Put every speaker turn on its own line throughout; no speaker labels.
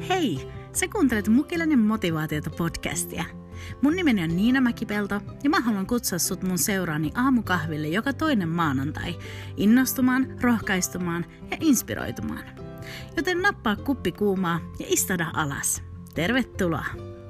Hei! Sä kuuntelet Mukilainen motivaatiota podcastia. Mun nimeni on Niina Mäkipelto ja mä haluan kutsua sut mun seuraani aamukahville joka toinen maanantai innostumaan, rohkaistumaan ja inspiroitumaan. Joten nappaa kuppi kuumaa ja istuta alas. Tervetuloa!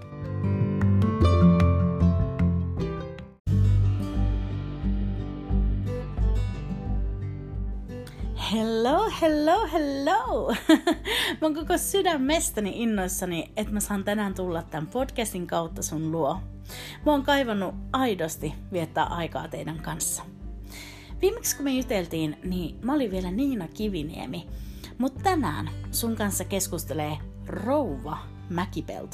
Hello! Mä oon koko sydämestäni innoissani, että mä saan tänään tulla tämän podcastin kautta sun luo. Mä oon kaivannut aidosti viettää aikaa teidän kanssa. Viimeksi kun me juteltiin, niin mä olin vielä Niina Kiviniemi, mutta tänään sun kanssa keskustelee rouva Mäkipelto.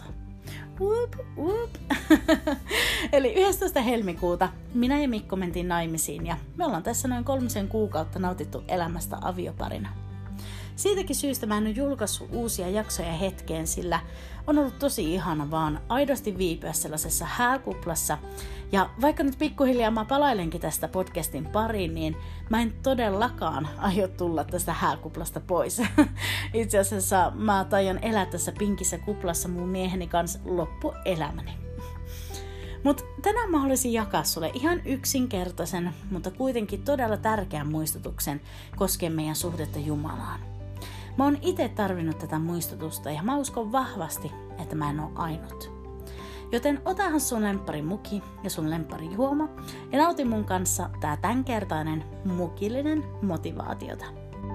Eli 11. helmikuuta minä ja Mikko mentiin naimisiin ja me ollaan tässä noin 3 kuukautta nautittu elämästä avioparina. Siitäkin syystä mä en ole julkaissut uusia jaksoja hetkeen, sillä on ollut tosi ihana vaan aidosti viipyä sellaisessa hääkuplassa. Ja vaikka nyt pikkuhiljaa mä palailenkin tästä podcastin pariin, niin mä en todellakaan aio tulla tästä hääkuplasta pois. Itse asiassa mä taian elää tässä pinkissä kuplassa mun mieheni kanssa loppuelämäni. Mutta tänään mä haluaisin jakaa sulle ihan yksinkertaisen, mutta kuitenkin todella tärkeän muistutuksen koskien meidän suhdetta Jumalaan. Mä oon itse tarvinnut tätä muistutusta ja mä uskon vahvasti, että mä en oo ainut. Joten otahan sun lemppari muki ja sun lemppari juoma ja nauti mun kanssa tää tämänkertainen mukillinen motivaatiota.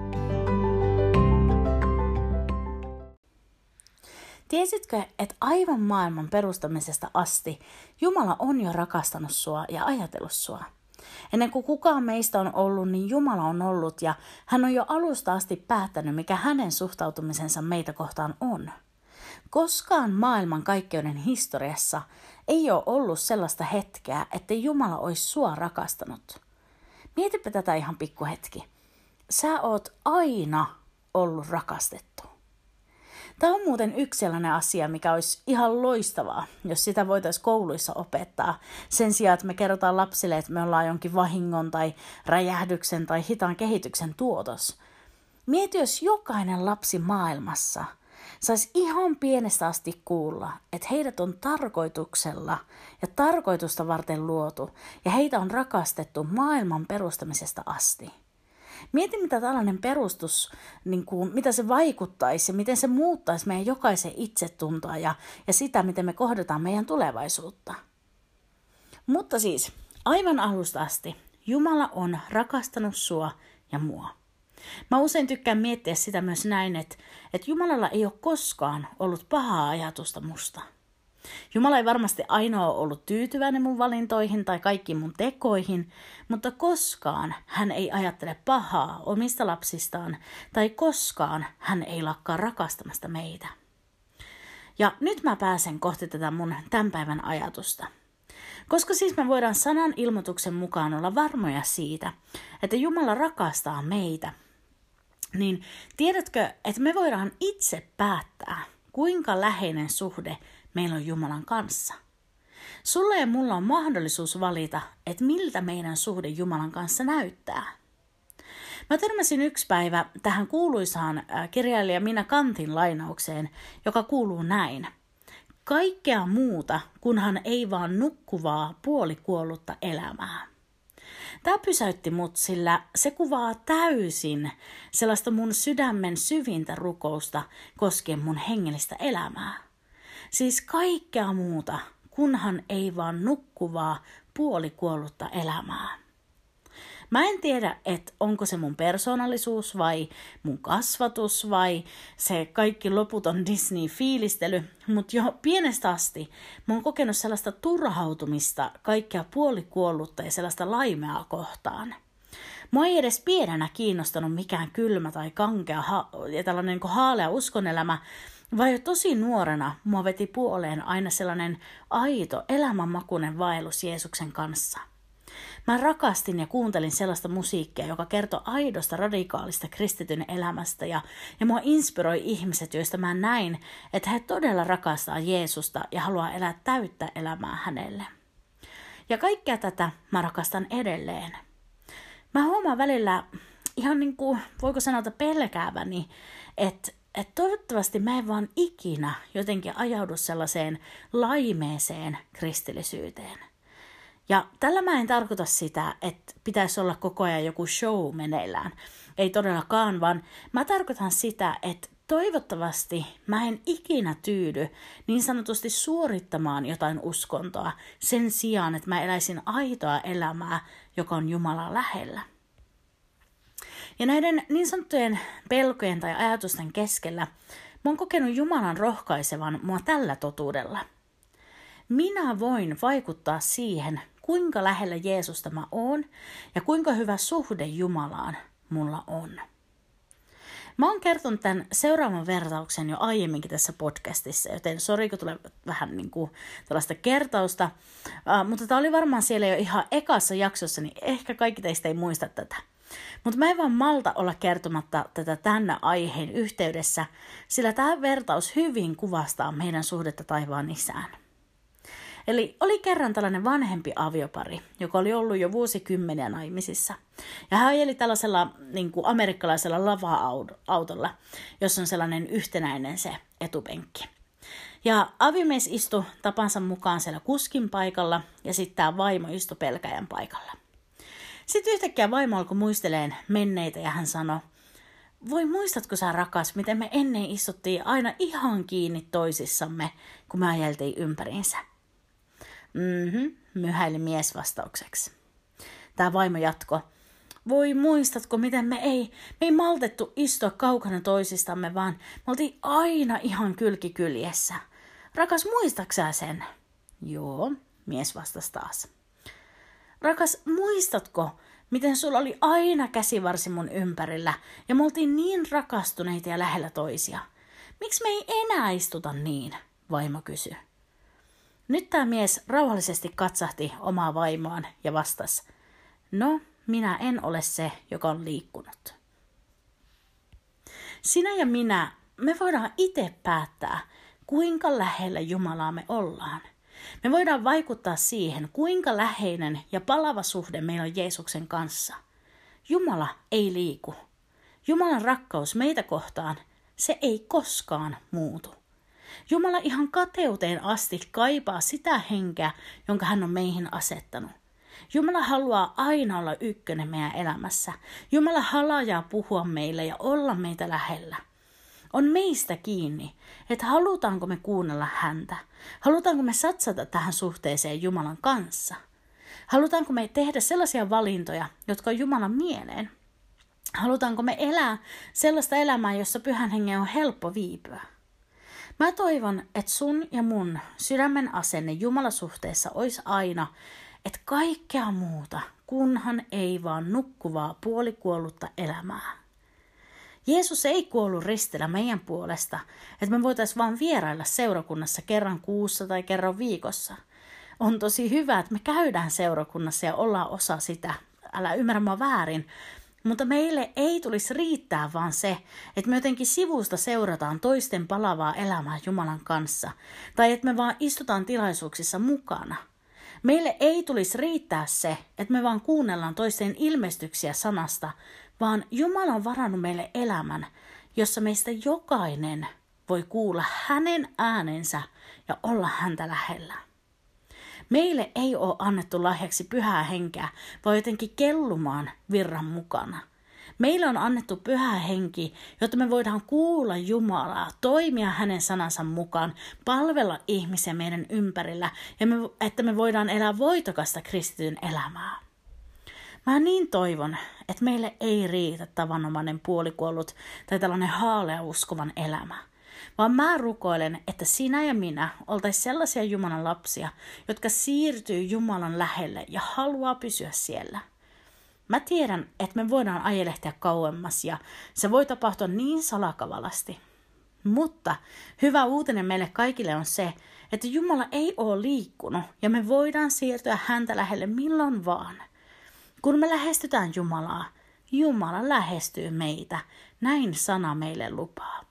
Tiesitkö, että aivan maailman perustamisesta asti Jumala on jo rakastanut sua ja ajatellut sua? Ennen kuin kukaan meistä on ollut, niin Jumala on ollut ja hän on jo alusta asti päättänyt, mikä hänen suhtautumisensa meitä kohtaan on. Koskaan maailman kaikkeuden historiassa ei ole ollut sellaista hetkeä, että Jumala olisi sua rakastanut. Mietipä tätä ihan pikkuhetki. Sä oot aina ollut rakastettu. Tämä on muuten yksi sellainen asia, mikä olisi ihan loistavaa, jos sitä voitaisiin kouluissa opettaa. Sen sijaan, että me kerrotaan lapsille, että me ollaan jonkin vahingon tai räjähdyksen tai hitaan kehityksen tuotos. Mieti, jos jokainen lapsi maailmassa saisi ihan pienestä asti kuulla, että heidät on tarkoituksella ja tarkoitusta varten luotu ja heitä on rakastettu maailman perustamisesta asti. Mieti, mitä tällainen perustus, mitä se vaikuttaisi ja miten se muuttaisi meidän jokaisen itsetuntoa ja sitä, miten me kohdataan meidän tulevaisuutta. Mutta siis, aivan alusta asti Jumala on rakastanut sua ja mua. Mä usein tykkään miettiä sitä myös näin, että Jumalalla ei ole koskaan ollut pahaa ajatusta musta. Jumala ei varmasti ainoa ollut tyytyväinen mun valintoihin tai kaikkiin mun tekoihin, mutta koskaan hän ei ajattele pahaa omista lapsistaan tai koskaan hän ei lakkaa rakastamasta meitä. Ja nyt mä pääsen kohti tätä mun tämän päivän ajatusta. Koska siis me voidaan sanan ilmoituksen mukaan olla varmoja siitä, että Jumala rakastaa meitä, niin tiedätkö, että me voidaan itse päättää, kuinka läheinen suhde meillä on Jumalan kanssa. Sulla ja mulla on mahdollisuus valita, että miltä meidän suhde Jumalan kanssa näyttää. Mä törmäsin yksi päivä tähän kuuluisaan kirjailija Minna Canthin lainaukseen, joka kuuluu näin. Kaikkea muuta, kunhan ei vaan nukkuvaa puolikuollutta elämää. Tämä pysäytti mut, sillä se kuvaa täysin sellaista mun sydämen syvintä rukousta koskien mun hengellistä elämää. Siis kaikkea muuta, kunhan ei vaan nukkuvaa puolikuollutta elämää. Mä en tiedä, että onko se mun persoonallisuus vai mun kasvatus vai se kaikki loputon Disney-fiilistely, mutta jo pienestä asti mä oon kokenut sellaista turhautumista kaikkea puolikuollutta ja sellaista laimeaa kohtaan. Mua ei edes pienenä kiinnostanut mikään kylmä tai kankea ja tällainen haalea uskonelämä, vai jo tosi nuorena mua veti puoleen aina sellainen aito, elämänmakuinen vaellus Jeesuksen kanssa. Mä rakastin ja kuuntelin sellaista musiikkia, joka kertoi aidosta radikaalista kristityn elämästä ja mua inspiroi ihmiset, joista mä näin, että he todella rakastaa Jeesusta ja haluaa elää täyttä elämää hänelle. Ja kaikkea tätä mä rakastan edelleen. Mä huomaan välillä ihan voiko sanoa pelkääväni, että että toivottavasti mä en vaan ikinä jotenkin ajaudu sellaiseen laimeeseen kristillisyyteen. Ja tällä mä en tarkoita sitä, että pitäisi olla koko ajan joku show meneillään. Ei todellakaan, vaan mä tarkoitan sitä, että toivottavasti mä en ikinä tyydy niin sanotusti suorittamaan jotain uskontoa sen sijaan, että mä eläisin aitoa elämää, joka on Jumalaa lähellä. Ja näiden niin sanottujen pelkojen tai ajatusten keskellä mä oon kokenut Jumalan rohkaisevan mua tällä totuudella. Minä voin vaikuttaa siihen, kuinka lähellä Jeesusta mä oon ja kuinka hyvä suhde Jumalaan mulla on. Mä oon kertonut tämän seuraavan vertauksen jo aiemminkin tässä podcastissa, joten sori, kun tulee vähän niin kuin tällaista kertausta, mutta tämä oli varmaan siellä jo ihan ekassa jaksossa, niin ehkä kaikki teistä ei muista tätä. Mutta mä en vaan malta olla kertomatta tätä tänne aiheen yhteydessä, sillä tämä vertaus hyvin kuvastaa meidän suhdetta taivaan isään. Eli oli kerran tällainen vanhempi aviopari, joka oli ollut jo vuosikymmeniä naimisissa. Ja hän ajeli tällaisella niin kuin amerikkalaisella lava-autolla, jossa on sellainen yhtenäinen se etupenkki. Ja aviomies istui tapansa mukaan siellä kuskin paikalla ja sitten tämä vaimo istui pelkäjän paikalla. Sitten yhtäkkiä vaimo alkoi muisteleen menneitä ja hän sanoi, voi muistatko sä rakas, miten me ennen istuttiin aina ihan kiinni toisissamme, kun me ajeltiin ympäriinsä. Myhäili mies vastaukseksi. Tämä vaimo jatkoi. Voi muistatko, miten me ei maltettu istua kaukana toisistamme, vaan me oltiin aina ihan kylki kyljessä. Rakas, muistaksä sen? Joo, mies vastasi taas. Rakas, muistatko, miten sulla oli aina käsivarsi mun ympärillä ja me oltiin niin rakastuneita ja lähellä toisia? Miksi me ei enää istuta niin? Vaimo kysyi. Nyt tämä mies rauhallisesti katsahti omaa vaimoaan ja vastasi, no, minä en ole se, joka on liikkunut. Sinä ja minä, me voidaan itse päättää, kuinka lähellä Jumalaa me ollaan. Me voidaan vaikuttaa siihen, kuinka läheinen ja palava suhde meillä on Jeesuksen kanssa. Jumala ei liiku. Jumalan rakkaus meitä kohtaan, se ei koskaan muutu. Jumala ihan kateuteen asti kaipaa sitä henkeä, jonka hän on meihin asettanut. Jumala haluaa aina olla ykkönen meidän elämässä. Jumala halajaa puhua meille ja olla meitä lähellä. On meistä kiinni, että halutaanko me kuunnella häntä. Halutaanko me satsata tähän suhteeseen Jumalan kanssa. Halutaanko me tehdä sellaisia valintoja, jotka on Jumalan mieleen. Halutaanko me elää sellaista elämää, jossa Pyhän Hengen on helppo viipyä. Mä toivon, että sun ja mun sydämen asenne Jumalasuhteessa olisi aina, että kaikkea muuta, kunhan ei vaan nukkuvaa puolikuollutta elämää. Jeesus ei kuollut ristillä meidän puolesta, että me voitaisiin vaan vierailla seurakunnassa kerran kuussa tai kerran viikossa. On tosi hyvä, että me käydään seurakunnassa ja ollaan osa sitä. Älä ymmärrä mua väärin. Mutta meille ei tulisi riittää vaan se, että me jotenkin sivusta seurataan toisten palavaa elämää Jumalan kanssa, tai että me vaan istutaan tilaisuuksissa mukana. Meille ei tulisi riittää se, että me vaan kuunnellaan toisten ilmestyksiä sanasta, vaan Jumala on varannut meille elämän, jossa meistä jokainen voi kuulla hänen äänensä ja olla häntä lähellä. Meille ei ole annettu lahjaksi Pyhää Henkeä, vaan jotenkin kellumaan virran mukana. Meille on annettu Pyhä Henki, jotta me voidaan kuulla Jumalaa, toimia hänen sanansa mukaan, palvella ihmisiä meidän ympärillä ja että me voidaan elää voitokasta kristityn elämää. Mä niin toivon, että meille ei riitä tavanomainen puolikuollut tai tällainen haalea uskovan elämä. Vaan mä rukoilen, että sinä ja minä oltaisiin sellaisia Jumalan lapsia, jotka siirtyy Jumalan lähelle ja haluaa pysyä siellä. Mä tiedän, että me voidaan ajelehtia kauemmas ja se voi tapahtua niin salakavalasti. Mutta hyvä uutinen meille kaikille on se, että Jumala ei ole liikkunut ja me voidaan siirtyä häntä lähelle milloin vaan. Kun me lähestytään Jumalaa, Jumala lähestyy meitä. Näin sana meille lupaa.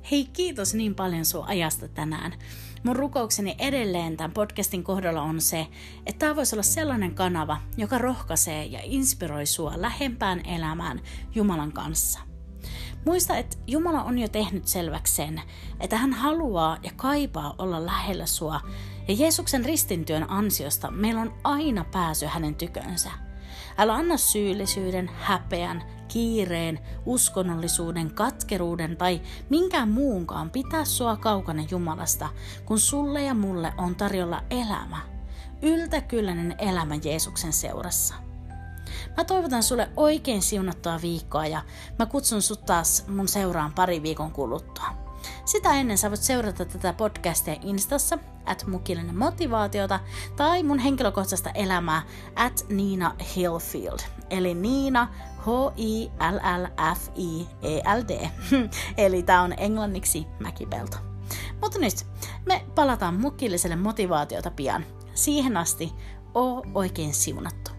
Hei, kiitos niin paljon sun ajasta tänään. Mun rukoukseni edelleen tämän podcastin kohdalla on se, että tämä voisi olla sellainen kanava, joka rohkaisee ja inspiroi sua lähempään elämään Jumalan kanssa. Muista, että Jumala on jo tehnyt selväksi sen, että hän haluaa ja kaipaa olla lähellä sua, ja Jeesuksen ristintyön ansiosta meillä on aina pääsy hänen tykönsä. Älä anna syyllisyyden, häpeän, kiireen, uskonnollisuuden, katkeruuden tai minkään muunkaan pitää sua kaukana Jumalasta, kun sulle ja mulle on tarjolla elämä. Yltäkylläinen elämä Jeesuksen seurassa. Mä toivotan sulle oikein siunattua viikkoa ja mä kutsun sut taas mun seuraan pari viikon kuluttua. Sitä ennen sä voit seurata tätä podcastia Instassa @mukillinen-motivaatiota tai mun henkilökohtaista elämää @Niina Hillfield. Eli Niina Hillfield. Eli tää on englanniksi Mäkipelto. Mutta nyt me palataan mukilliselle motivaatiota pian. Siihen asti, oo oikein siunattu.